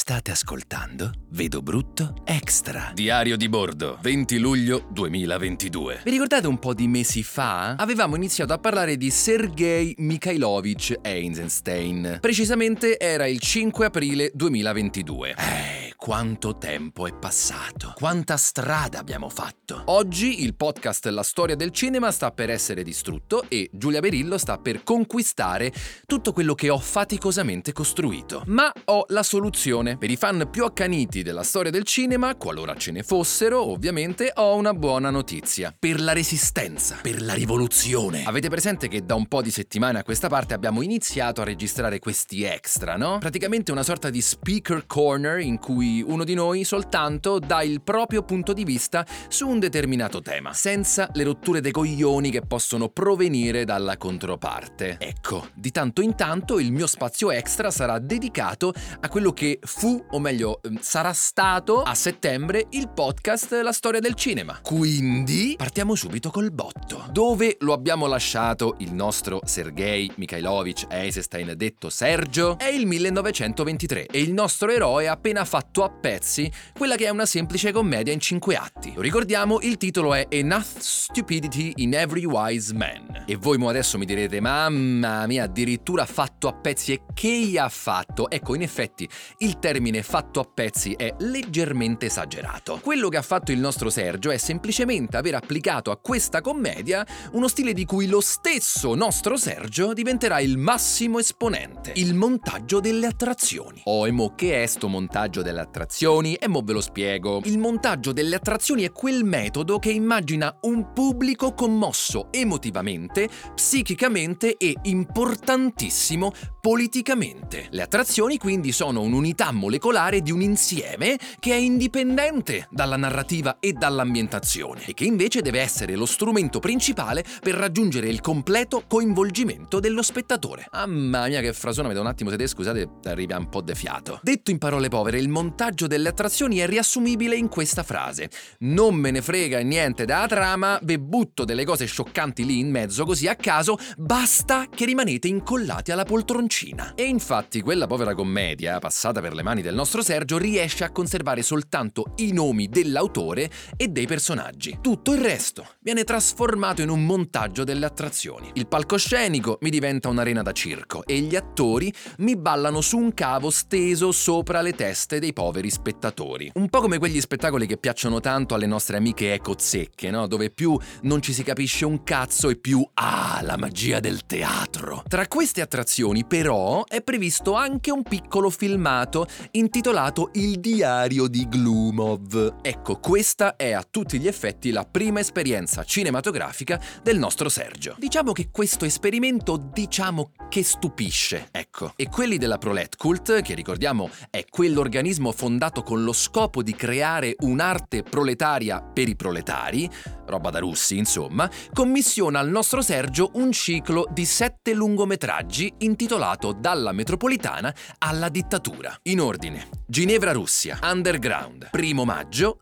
State ascoltando Vedo Brutto Extra. Diario di bordo, 20 luglio 2022. Vi ricordate un po' di mesi fa? Avevamo iniziato a parlare di Sergei Mikhailovich Eisenstein. Precisamente era il 5 aprile 2022. Quanto tempo è passato. Quanta strada abbiamo fatto. Oggi il podcast La storia del cinema sta per essere distrutto e Giulia Berillo sta per conquistare tutto quello che ho faticosamente costruito. Ma ho la soluzione. Per i fan più accaniti della storia del cinema, qualora ce ne fossero, ovviamente, ho una buona notizia. Per la resistenza, per la rivoluzione. Avete presente che da un po' di settimane a questa parte abbiamo iniziato a registrare questi extra, no? Praticamente una sorta di speaker corner in cui uno di noi soltanto dà il proprio punto di vista su un determinato tema, senza le rotture dei coglioni che possono provenire dalla controparte. Ecco, di tanto in tanto il mio spazio extra sarà dedicato a quello che fu, o meglio, sarà stato a settembre il podcast La storia del cinema. Quindi partiamo subito col botto. Dove lo abbiamo lasciato il nostro Sergei Mikhailovich Eisenstein, detto Sergio? È il 1923 e il nostro eroe ha appena fatto a pezzi quella che è una semplice commedia in 5 atti. Lo ricordiamo, il titolo è Enough Stupidity in Every Wise Man. E voi adesso mi direte, mamma mia, addirittura fatto a pezzi, e che gli ha fatto? Ecco, in effetti il termine fatto a pezzi è leggermente esagerato. Quello che ha fatto il nostro Sergio è semplicemente aver applicato a questa commedia uno stile di cui lo stesso nostro Sergio diventerà il massimo esponente: il montaggio delle attrazioni. E mo che è sto montaggio delle attrazioni? E mo ve lo spiego. Il montaggio delle attrazioni è quel metodo che immagina un pubblico commosso emotivamente, psichicamente e, importantissimo, politicamente. Le attrazioni quindi sono un'unità molecolare di un insieme che è indipendente dalla narrativa e dall'ambientazione e che invece deve essere lo strumento principale per raggiungere il completo coinvolgimento dello spettatore. Mamma mia che frasona, vedo un attimo se scusate, arriva un po' de fiato. Detto in parole povere, il montaggio delle attrazioni è riassumibile in questa frase: non me ne frega niente della trama, ve butto delle cose scioccanti lì in mezzo così a caso, basta che rimanete incollati alla poltroncina. E infatti quella povera commedia, passata per le mani del nostro Sergio, riesce a conservare soltanto i nomi dell'autore e dei personaggi. Tutto il resto viene trasformato in un montaggio delle attrazioni. Il palcoscenico mi diventa un'arena da circo e gli attori mi ballano su un cavo steso sopra le teste dei poveri spettatori. Un po' come quegli spettacoli che piacciono tanto alle nostre amiche ecozecche, no? Dove più non ci si capisce un cazzo e più la magia del teatro. Tra queste attrazioni però è previsto anche un piccolo filmato intitolato Il diario di Glumov. Ecco, questa è a tutti gli effetti la prima esperienza cinematografica del nostro Sergio. Diciamo che questo esperimento che stupisce, ecco. E quelli della Proletkult, che ricordiamo è quell'organismo fondato con lo scopo di creare un'arte proletaria per i proletari, roba da russi insomma, commissiona al nostro Sergio un ciclo di 7 lungometraggi intitolato Dalla metropolitana alla dittatura. In ordine: Ginevra Russia, Underground, 1 maggio,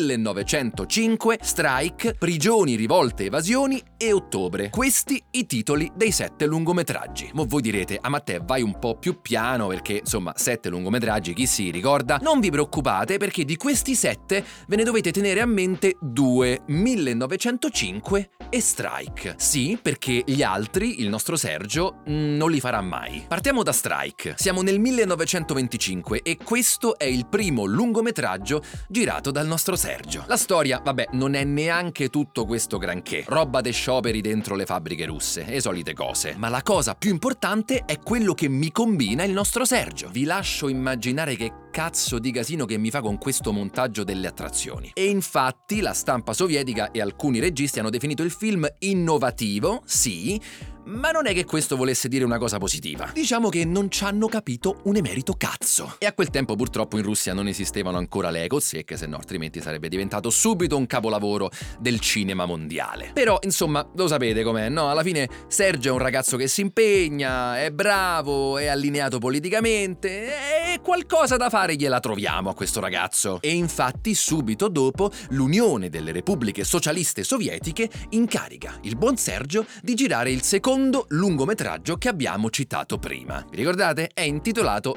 1905, Strike, Prigioni, rivolte, evasioni e Ottobre. Questi i titoli dei 7 lungometraggi. Mo voi direte, ma te vai un po' più piano perché insomma 7 lungometraggi chi si ricorda? Non vi preoccupate perché di questi 7 ve ne dovete tenere a mente 2, 1905 e Strike. Sì, perché gli altri il nostro Sergio non li farà mai. Partiamo da Strike. Siamo nel 1925 e questo è il primo lungometraggio girato dal nostro Sergio. La storia, vabbè, non è neanche tutto questo granché. Roba de scioperi dentro le fabbriche russe e solite cose. Ma la cosa più importante è quello che mi combina il nostro Sergio. Vi lascio immaginare che cazzo di casino che mi fa con questo montaggio delle attrazioni. E infatti la stampa sovietica e alcuni registi hanno definito il film innovativo, sì, ma non è che questo volesse dire una cosa positiva. Diciamo che non ci hanno capito un emerito cazzo. E a quel tempo purtroppo in Russia non esistevano ancora le ecozecche, se no altrimenti sarebbe diventato subito un capolavoro del cinema mondiale. Però insomma lo sapete com'è, no? Alla fine Sergio è un ragazzo che si impegna, è bravo, è allineato politicamente e qualcosa da fare gliela troviamo a questo ragazzo. E infatti subito dopo l'Unione delle Repubbliche Socialiste Sovietiche incarica il buon Sergio di girare il secondo secondo lungometraggio che abbiamo citato prima. Vi ricordate? È intitolato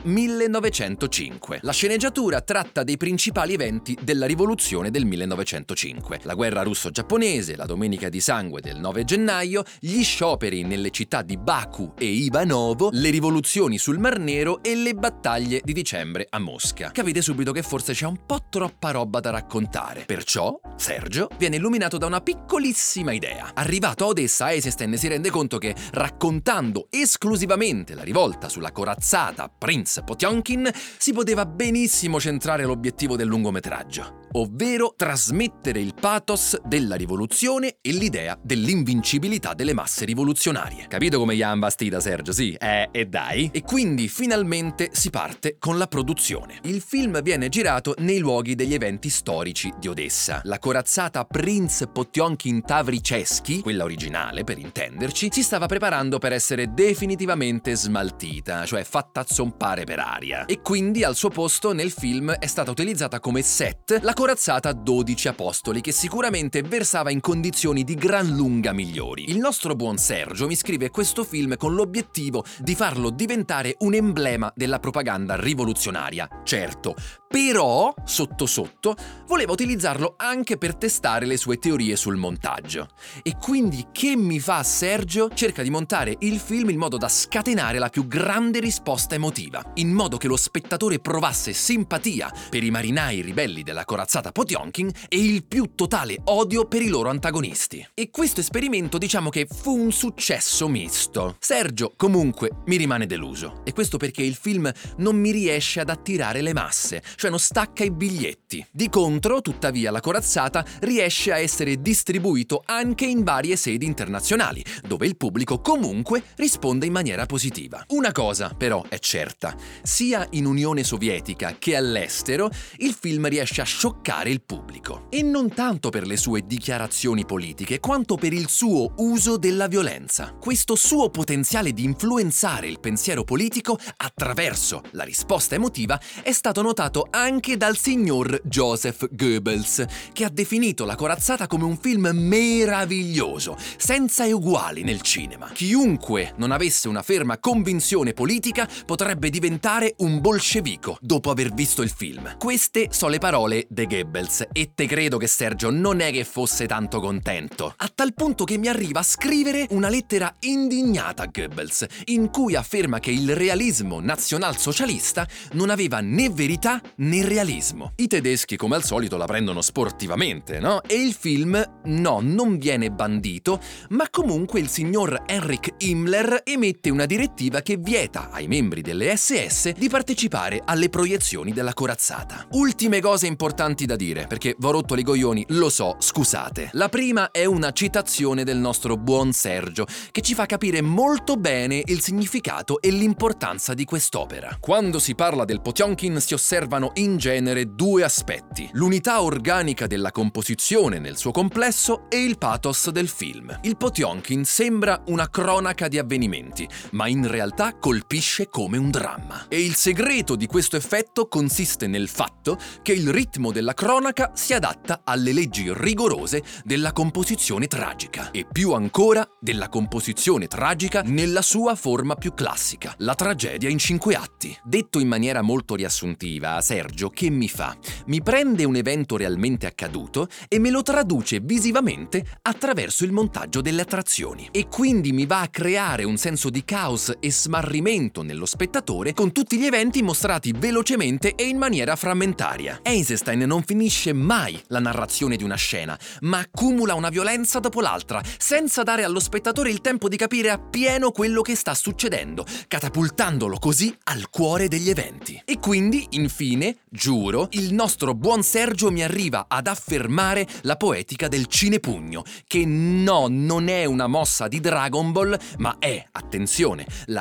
1905. La sceneggiatura tratta dei principali eventi della rivoluzione del 1905. La guerra russo-giapponese, la Domenica di Sangue del 9 gennaio, gli scioperi nelle città di Baku e Ivanovo, le rivoluzioni sul Mar Nero e le battaglie di dicembre a Mosca. Capite subito che forse c'è un po' troppa roba da raccontare. Perciò Sergio viene illuminato da una piccolissima idea. Arrivato a Odessa, Eisenstein si rende conto che raccontando esclusivamente la rivolta sulla corazzata Prinz Potionkin si poteva benissimo centrare l'obiettivo del lungometraggio, ovvero trasmettere il pathos della rivoluzione e l'idea dell'invincibilità delle masse rivoluzionarie. Capito come gli ha imbastita Sergio, sì? E dai! E quindi finalmente si parte con la produzione. Il film viene girato nei luoghi degli eventi storici di Odessa. La corazzata Prinz Potionkin Tavriceschi, quella originale per intenderci, si stava preparando per essere definitivamente smaltita, cioè fatta zompare per aria. E quindi al suo posto nel film è stata utilizzata come set la corazzata 12 Apostoli, che sicuramente versava in condizioni di gran lunga migliori. Il nostro buon Sergio mi scrive questo film con l'obiettivo di farlo diventare un emblema della propaganda rivoluzionaria. Certo, però, sotto sotto, voleva utilizzarlo anche per testare le sue teorie sul montaggio. E quindi che mi fa Sergio? Cerca di montare il film in modo da scatenare la più grande risposta emotiva, in modo che lo spettatore provasse simpatia per i marinai ribelli della corazzata Potionkin e il più totale odio per i loro antagonisti. E questo esperimento diciamo che fu un successo misto. Sergio comunque mi rimane deluso, e questo perché il film non mi riesce ad attirare le masse, cioè non stacca i biglietti. Di contro, tuttavia, la corazzata riesce a essere distribuito anche in varie sedi internazionali, dove il pubblico comunque risponde in maniera positiva. Una cosa però è certa: sia in Unione Sovietica che all'estero il film riesce a scioccare il pubblico, e non tanto per le sue dichiarazioni politiche quanto per il suo uso della violenza. Questo suo potenziale di influenzare il pensiero politico attraverso la risposta emotiva è stato notato anche dal signor Joseph Goebbels, che ha definito la corazzata come un film meraviglioso, senza eguali nel cinema. Chiunque non avesse una ferma convinzione politica potrebbe diventare un bolscevico dopo aver visto il film. Queste sono le parole di Goebbels, e te credo che Sergio non è che fosse tanto contento, a tal punto che mi arriva a scrivere una lettera indignata a Goebbels, in cui afferma che il realismo nazionalsocialista non aveva né verità né realismo. I tedeschi come al solito la prendono sportivamente, no? E il film, no, non viene bandito, ma comunque il signor Heinrich Himmler emette una direttiva che vieta ai membri delle SS di partecipare alle proiezioni della corazzata. Ultime cose importanti da dire, perché v'ho rotto i coglioni, lo so, scusate. La prima è una citazione del nostro buon Sergio, che ci fa capire molto bene il significato e l'importanza di quest'opera. Quando si parla del Potionkin si osservano in genere due aspetti: l'unità organica della composizione nel suo complesso e il pathos del film. Il Potionkin sembra una cronaca di avvenimenti, ma in realtà colpisce come un dramma. E il segreto di questo effetto consiste nel fatto che il ritmo della cronaca si adatta alle leggi rigorose della composizione tragica, e più ancora della composizione tragica nella sua forma più classica, la tragedia in 5 atti. Detto in maniera molto riassuntiva, Sergio che mi fa? Mi prende un evento realmente accaduto e me lo traduce visivamente attraverso il montaggio delle attrazioni, e quindi mi va a creare un senso di caos e smarrimento nello spettatore, con tutti gli eventi mostrati velocemente e in maniera frammentaria. Eisenstein non finisce mai la narrazione di una scena, ma accumula una violenza dopo l'altra, senza dare allo spettatore il tempo di capire appieno quello che sta succedendo, catapultandolo così al cuore degli eventi. E quindi, infine, giuro, il nostro buon Sergio mi arriva ad affermare la poetica del cinepugno, che no, non è una mossa di Dragon Ball, ma è, attenzione, la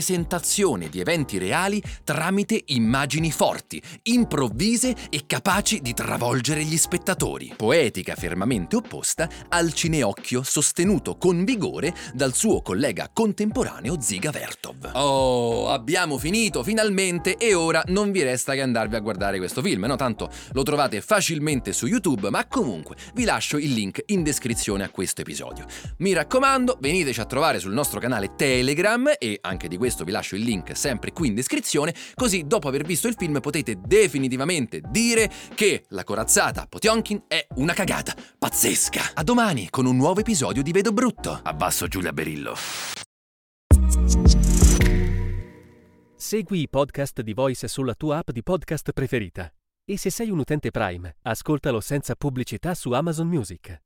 rappresentazione di eventi reali tramite immagini forti, improvvise e capaci capaci di travolgere gli spettatori. Poetica fermamente opposta al cineocchio sostenuto con vigore dal suo collega contemporaneo Dziga Vertov. Oh, abbiamo finito finalmente e ora non vi resta che andarvi a guardare questo film, no? Tanto lo trovate facilmente su YouTube, ma comunque vi lascio il link in descrizione a questo episodio. Mi raccomando, veniteci a trovare sul nostro canale Telegram e anche di questo vi lascio il link sempre qui in descrizione, così dopo aver visto il film potete definitivamente dire che La corazzata a Potjomkin è una cagata pazzesca. A domani con un nuovo episodio di Vedo Brutto. Abbasso Giulia Berillo. Segui i podcast di Voice sulla tua app di podcast preferita. E se sei un utente Prime, ascoltalo senza pubblicità su Amazon Music.